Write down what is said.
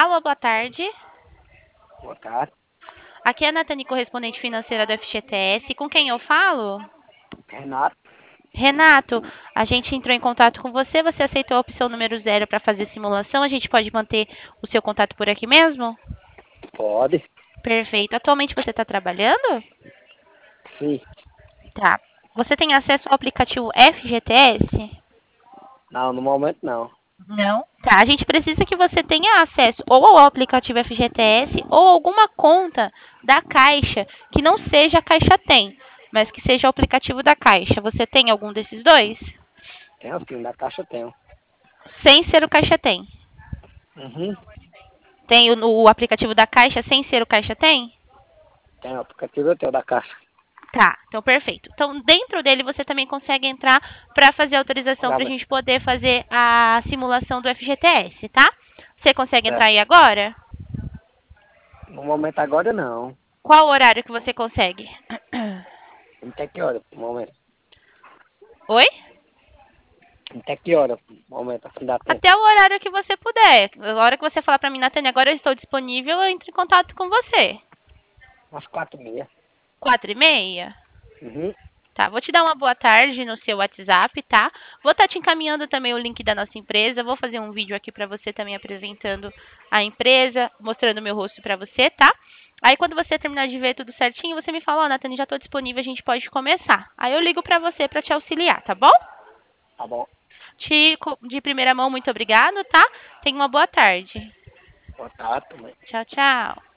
Alô, boa tarde. Boa tarde, Aqui é a Natane, correspondente financeira do FGTS. Com quem eu falo? Renato. Renato, a gente entrou em contato com você. Você aceitou a opção número 0 para fazer simulação. A gente pode manter o seu contato por aqui mesmo? Pode? Perfeito. Atualmente você está trabalhando? Sim. Tá. Você tem acesso ao aplicativo FGTS? Não, no momento não. Não. Tá, a gente precisa que você tenha acesso ou ao aplicativo FGTS ou alguma conta da Caixa que não seja a Caixa Tem, mas que seja o aplicativo da Caixa. Você tem algum desses dois? Tem assim, da Caixa tenho. Sem ser o Caixa Tem. Uhum. Tem o aplicativo da Caixa sem ser o Caixa Tem? Tem o aplicativo, eu tenho da Caixa. Tá, então perfeito. Então, dentro dele você também consegue entrar para fazer autorização para a Pagamento. gente poder fazer a simulação do FGTS, tá? Você consegue entrar Certo. aí agora? No momento agora não. Qual o horário que você consegue? Até que hora, no momento? Oi? Até que hora, no momento, assim dá tempo. Até o horário que você puder. A hora que você falar para mim, Natânia, agora eu estou disponível, eu entro em contato com você. Umas 4h30. 4h30? Uhum. Tá, vou te dar uma boa tarde no seu WhatsApp, tá? Vou estar te encaminhando também o link da nossa empresa. Vou fazer um vídeo aqui para você também apresentando a empresa, mostrando o meu rosto para você, tá? Aí quando você terminar de ver tudo certinho, você me fala, ó, Natânia, já estou disponível, a gente pode começar. Aí eu ligo para você para te auxiliar, tá bom? Tá bom. De primeira mão, muito obrigado, tá? Tenha uma boa tarde. Boa tarde também. Tchau, tchau.